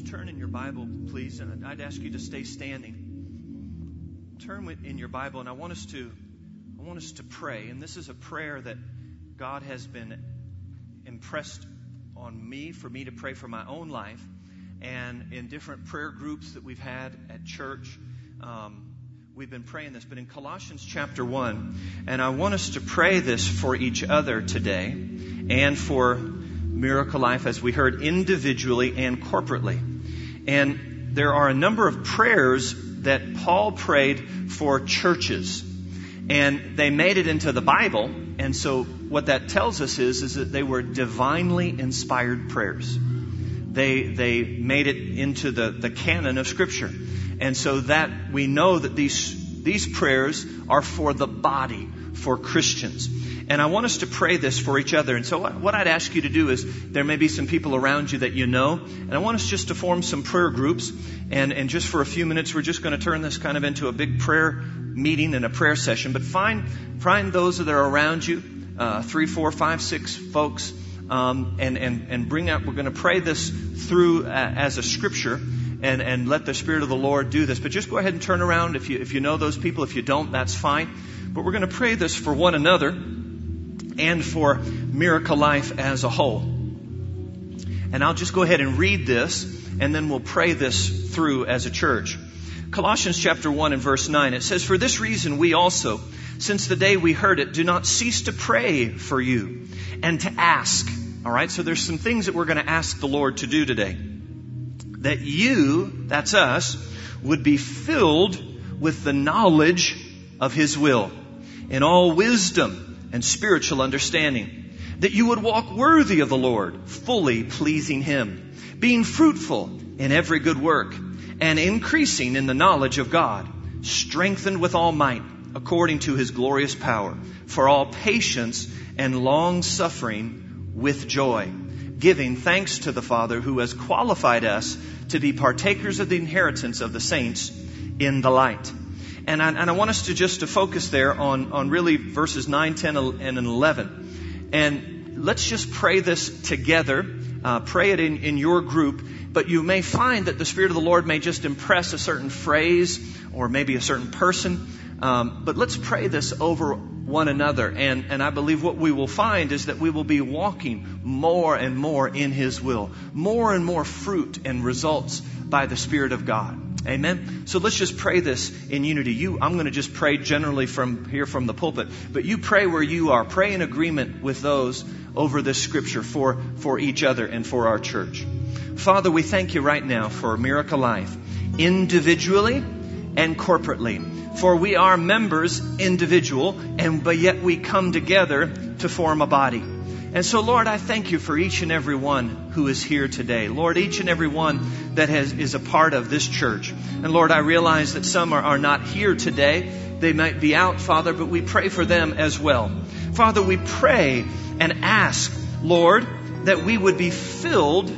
Speaker 1: turn in your Bible, please, and I'd ask you to stay standing. Turn in your Bible, and I want us to pray. And this is a prayer that God has been impressed on me for me to pray for my own life, and in different prayer groups that we've had at church. We've been praying this, but in Colossians chapter 1, and I want us to pray this for each other today and for Miracle Life, as we heard, individually and corporately. And there are a number of prayers that Paul prayed for churches, and they made it into the Bible. And so what that tells us is that they were divinely inspired prayers. They made it into the canon of Scripture. And so that we know that these prayers are for the body, for Christians. And I want us to pray this for each other. And so what I'd ask you to do is, there may be some people around you that you know, and I want us just to form some prayer groups. And just for a few minutes, we're just going to turn this kind of into a big prayer meeting and a prayer session. But find those that are around you, 3, 4, 5, 6 folks, and bring up. We're going to pray this through as a scripture. And let the Spirit of the Lord do this. But just go ahead and turn around if you know those people. If you don't, that's fine. But we're going to pray this for one another and for Miracle Life as a whole. And I'll just go ahead and read this, and then we'll pray this through as a church. Colossians chapter 1 and verse 9, it says, "For this reason we also, since the day we heard it, do not cease to pray for you and to ask." All right, so there's some things that we're going to ask the Lord to do today. That you, that's us, would be filled with the knowledge of His will, in all wisdom and spiritual understanding. That you would walk worthy of the Lord, fully pleasing Him, being fruitful in every good work, and increasing in the knowledge of God, strengthened with all might, according to His glorious power, for all patience and long suffering with joy, giving thanks to the Father who has qualified us to be partakers of the inheritance of the saints in the light. And I want us to focus there on really verses 9, 10, and 11. And let's just pray this together. Pray it in your group. But you may find that the Spirit of the Lord may just impress a certain phrase or maybe a certain person. But let's pray this over one another. And I believe what we will find is that we will be walking more and more in His will. More and more fruit and results by the Spirit of God. Amen. So let's just pray this in unity. I'm going to just pray generally from here from the pulpit. But you pray where you are. Pray in agreement with those over this scripture for each other and for our church. Father, we thank you right now for Miracle Life, individually and corporately. For we are members individual, but yet we come together to form a body. And so, Lord, I thank you for each and every one who is here today. Lord, each and every one that is a part of this church. And Lord, I realize that some are not here today. They might be out, Father, but we pray for them as well. Father, we pray and ask, Lord, that we would be filled,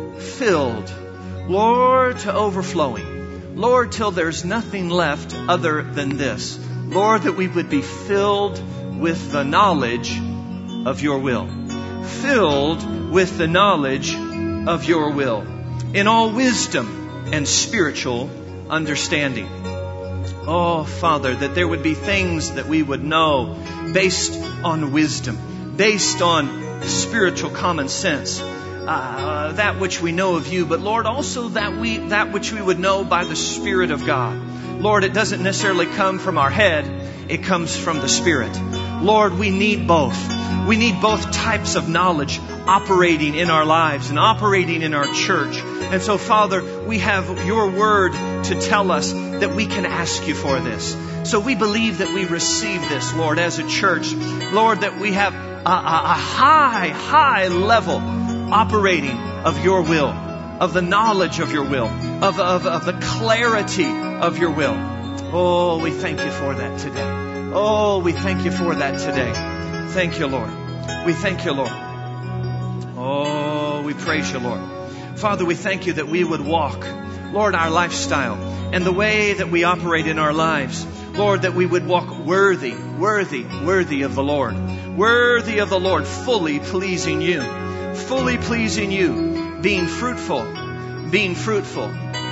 Speaker 1: Lord, to overflowing. Lord, till there's nothing left other than this. Lord, that we would be filled with the knowledge of your will. Filled with the knowledge of your will. In all wisdom and spiritual understanding. Oh, Father, that there would be things that we would know based on wisdom, based on spiritual common sense, that which we know of you, but Lord, also that which we would know by the Spirit of God. Lord, it doesn't necessarily come from our head, it comes from the Spirit. Lord, we need both. We need both types of knowledge operating in our lives and operating in our church. And so, Father, we have your word to tell us that we can ask you for this. So we believe that we receive this, Lord, as a church. Lord, that we have a high level operating of your will, of the knowledge of your will, of the clarity of your will. Oh, we thank you for that today. Oh, we thank you for that today. Thank you, Lord. We thank you, Lord. Oh, we praise you, Lord. Father, we thank you that we would walk, Lord, our lifestyle and the way that we operate in our lives. Lord, that we would walk worthy of the Lord. Worthy of the Lord, fully pleasing you, being fruitful, being fruitful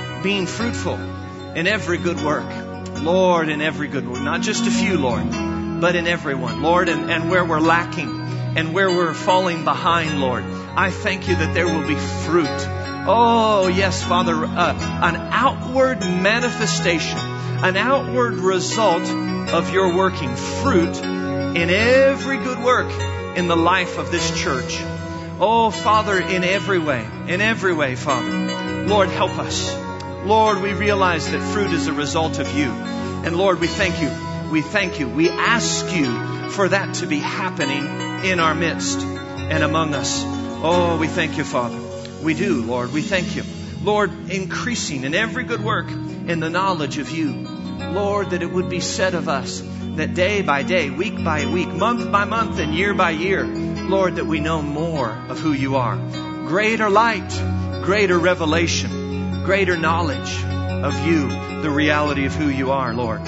Speaker 1: in every good work. Lord, in every good work. Not just a few, Lord, but in everyone. Lord, and where we're lacking and where we're falling behind, Lord, I thank you that there will be fruit. Oh, yes, Father, an outward manifestation, an outward result of your working fruit in every good work in the life of this church. Oh, Father, in every way, Father. Lord, help us. Lord, we realize that fruit is a result of you. And Lord, we thank you. We thank you. We ask you for that to be happening in our midst and among us. Oh, we thank you, Father. We do, Lord. We thank you. Lord, increasing in every good work in the knowledge of you. Lord, that it would be said of us that day by day, week by week, month by month, and year by year, Lord, that we know more of who you are. Greater light, greater revelation, greater knowledge of you, the reality of who you are, Lord.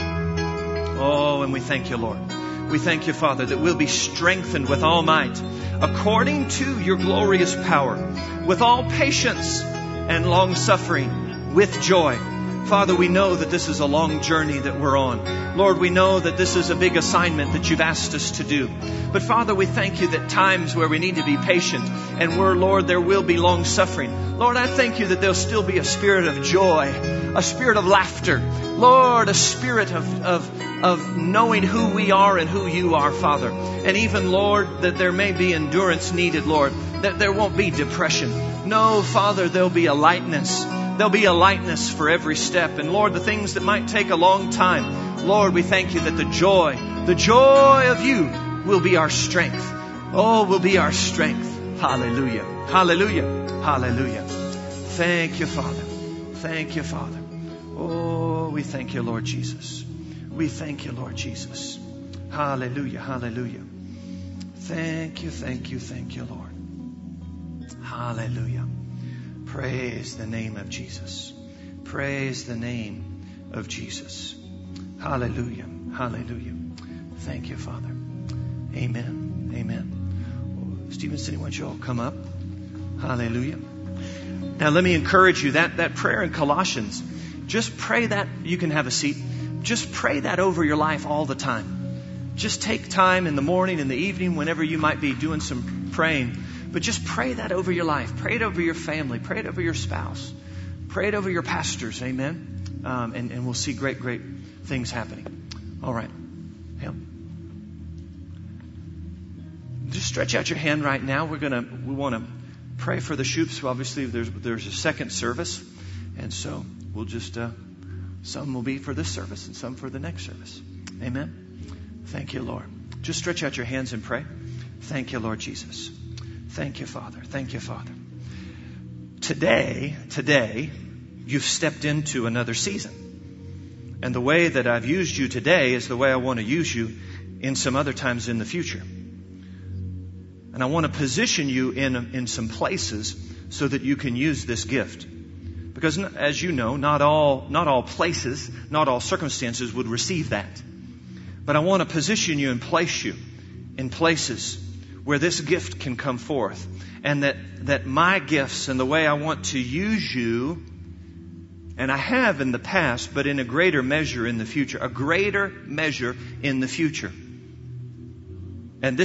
Speaker 1: Oh, and we thank you, Lord. We thank you, Father, that we'll be strengthened with all might, according to your glorious power, with all patience and long suffering, with joy. Father, we know that this is a long journey that we're on. Lord, we know that this is a big assignment that you've asked us to do. But Father, we thank you that times where we need to be patient and where, Lord, there will be long suffering. Lord, I thank you that there'll still be a spirit of joy, a spirit of laughter. Lord, a spirit of knowing who we are and who you are, Father. And even, Lord, that there may be endurance needed, Lord, that there won't be depression. No, Father, there'll be a lightness. There'll be a lightness for every step. And Lord, the things that might take a long time, Lord, we thank you that the joy of you will be our strength. Oh, will be our strength. Hallelujah. Hallelujah. Hallelujah. Thank you, Father. Thank you, Father. Oh, we thank you, Lord Jesus. We thank you, Lord Jesus. Hallelujah. Hallelujah. Thank you, thank you, thank you, Lord. Hallelujah. Praise the name of Jesus. Praise the name of Jesus. Hallelujah. Hallelujah. Thank you, Father. Amen. Amen. Stephen Sidney, why don't you all come up? Hallelujah. Now let me encourage you, that prayer in Colossians, just pray that. You can have a seat. Just pray that over your life all the time. Just take time in the morning, in the evening, whenever you might be doing some praying. But just pray that over your life. Pray it over your family. Pray it over your spouse. Pray it over your pastors. Amen. And we'll see great things happening. All right. Yeah. Just stretch out your hand right now. We want to pray for the Shoops. Obviously, there's a second service. And so we'll just, some will be for this service and some for the next service. Amen. Thank you, Lord. Just stretch out your hands and pray. Thank you, Lord Jesus. Thank you, Father. Thank you, Father. Today, you've stepped into another season. And the way that I've used you today is the way I want to use you in some other times in the future. And I want to position you in some places so that you can use this gift. Because as you know, not all places, not all circumstances would receive that. But I want to position you and place you in places where this gift can come forth. And that my gifts and the way I want to use you, and I have in the past, but in a greater measure in the future, a greater measure in the future. And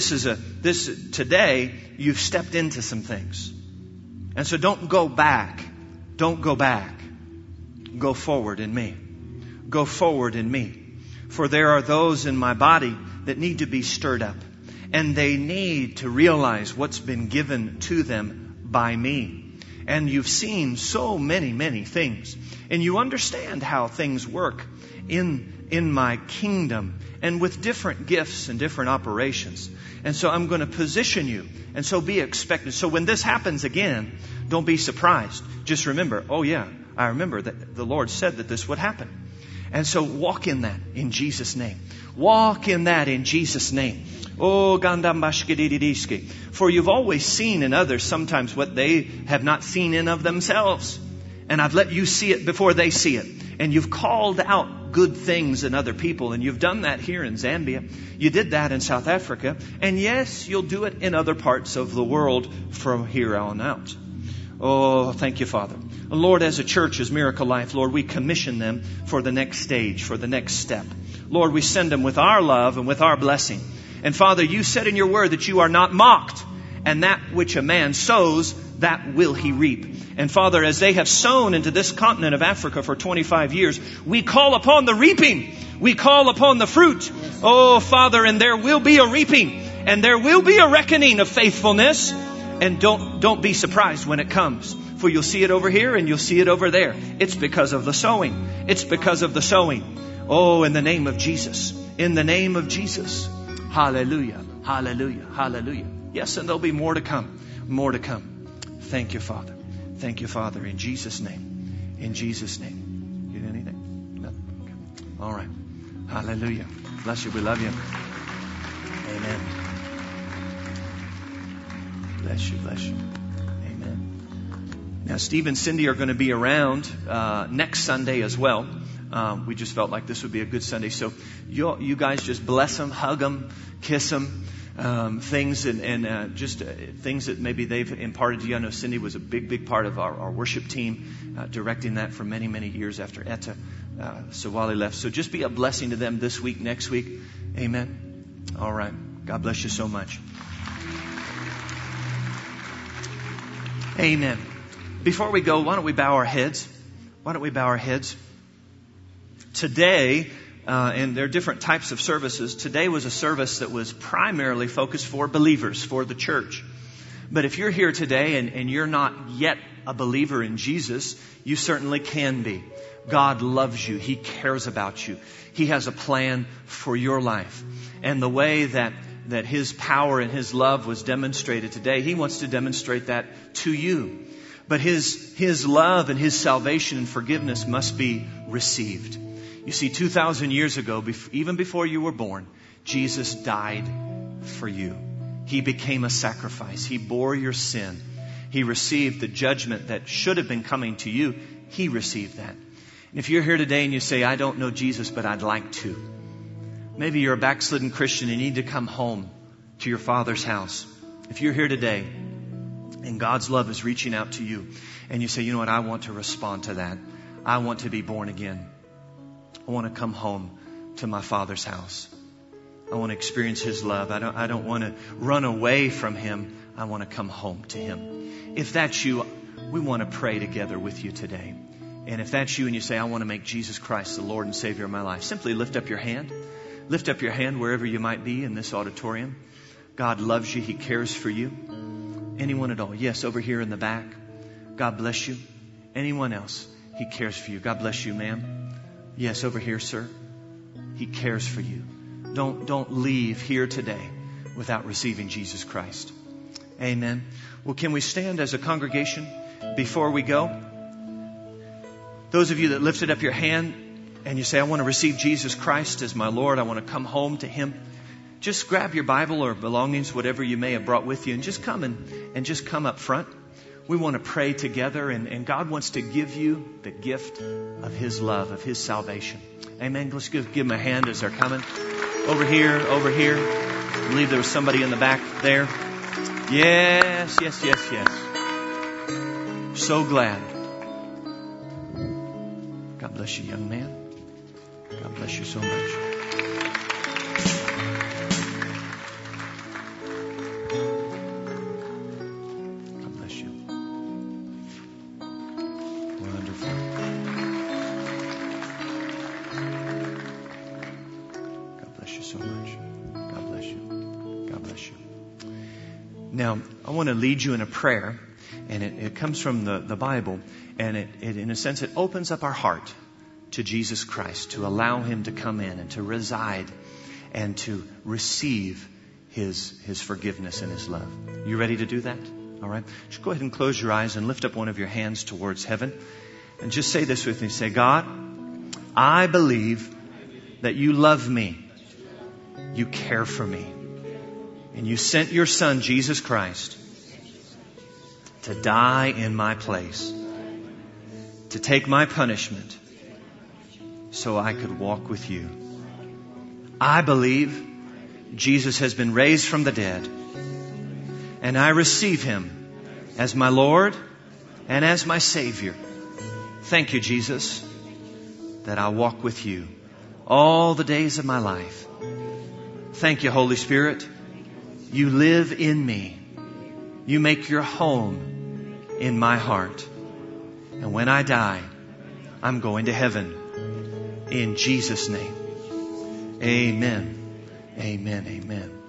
Speaker 1: today, you've stepped into some things. And so don't go back. Don't go back. Go forward in me. Go forward in me. For there are those in my body that need to be stirred up. And they need to realize what's been given to them by me. And you've seen so many things. And you understand how things work in my kingdom and with different gifts and different operations. And so I'm going to position you. And so be expectant. So when this happens again, don't be surprised. Just remember, oh yeah, I remember that the Lord said that this would happen. And so walk in that in Jesus' name. Walk in that in Jesus' name. Oh, gandambashkidididishki. For you've always seen in others sometimes what they have not seen in of themselves. And I've let you see it before they see it. And you've called out good things in other people. And you've done that here in Zambia. You did that in South Africa. And yes, you'll do it in other parts of the world from here on out. Oh, thank you, Father. Lord, as a church, as Miracle Life, Lord, we commission them for the next stage, for the next step. Lord, we send them with our love and with our blessing. And Father, you said in your word that you are not mocked, and that which a man sows, that will he reap. And Father, as they have sown into this continent of Africa for 25 years, we call upon the reaping. We call upon the fruit. Oh, Father, and there will be a reaping, and there will be a reckoning of faithfulness. And don't be surprised when it comes, for you'll see it over here and you'll see it over there. It's because of the sowing. It's because of the sowing. Oh, in the name of Jesus. In the name of Jesus. Hallelujah. Hallelujah. Hallelujah. Yes, and there'll be more to come. More to come. Thank you, Father. Thank you, Father. In Jesus' name. In Jesus' name. Get anything? No? Okay. All right. Hallelujah. Bless you. We love you. Amen. Bless you. Bless you. Amen. Now, Steve and Cindy are going to be around next Sunday as well. We just felt like this would be a good Sunday. So you guys just bless them, hug them, kiss them. Things and just things that maybe they've imparted to you. I know Cindy was a big part of our worship team, directing that for many, many years after Etta Sawali left. So just be a blessing to them this week, next week. Amen. All right. God bless you so much. Amen. Before we go, why don't we bow our heads? Why don't we bow our heads? Today, and there are different types of services. Today was a service that was primarily focused for believers, for the church. But if you're here today and you're not yet a believer in Jesus, you certainly can be. God loves you. He cares about you. He has a plan for your life. And the way that His power and His love was demonstrated today, He wants to demonstrate that to you. But His love and His salvation and forgiveness must be received. You see, 2,000 years ago, even before you were born, Jesus died for you. He became a sacrifice. He bore your sin. He received the judgment that should have been coming to you. He received that. And if you're here today and you say, I don't know Jesus, but I'd like to. Maybe you're a backslidden Christian and you need to come home to your Father's house. If you're here today and God's love is reaching out to you and you say, you know what, I want to respond to that. I want to be born again. I want to come home to my Father's house. I want to experience His love. I don't want to run away from Him. I want to come home to Him. If that's you, we want to pray together with you today. And if that's you and you say, I want to make Jesus Christ the Lord and Savior of my life, simply lift up your hand. Lift up your hand wherever you might be in this auditorium. God loves you. He cares for you. Anyone at all? Yes, over here in the back. God bless you. Anyone else? He cares for you. God bless you, ma'am. Yes, over here, sir. He cares for you. Don't leave here today without receiving Jesus Christ. Amen. Well, can we stand as a congregation before we go? Those of you that lifted up your hand and you say, I want to receive Jesus Christ as my Lord. I want to come home to Him. Just grab your Bible or belongings, whatever you may have brought with you, and just come and just come up front. We want to pray together, and God wants to give you the gift of His love, of His salvation. Amen. Let's give them a hand as they're coming. Over here, over here. I believe there was somebody in the back there. Yes. So glad. God bless you, young man. God bless you so much. Now, I want to lead you in a prayer, and it comes from the Bible, and it in a sense, it opens up our heart to Jesus Christ, to allow Him to come in and to reside and to receive His forgiveness and His love. You ready to do that? All right. Just go ahead and close your eyes and lift up one of your hands towards heaven, and just say this with me. Say, God, I believe that You love me. You care for me. And You sent Your Son, Jesus Christ, to die in my place, to take my punishment so I could walk with You. I believe Jesus has been raised from the dead, and I receive Him as my Lord and as my Savior. Thank you, Jesus, that I walk with you all the days of my life. Thank you, Holy Spirit. You live in me. You make your home in my heart. And when I die, I'm going to heaven. In Jesus' name. Amen. Amen. Amen.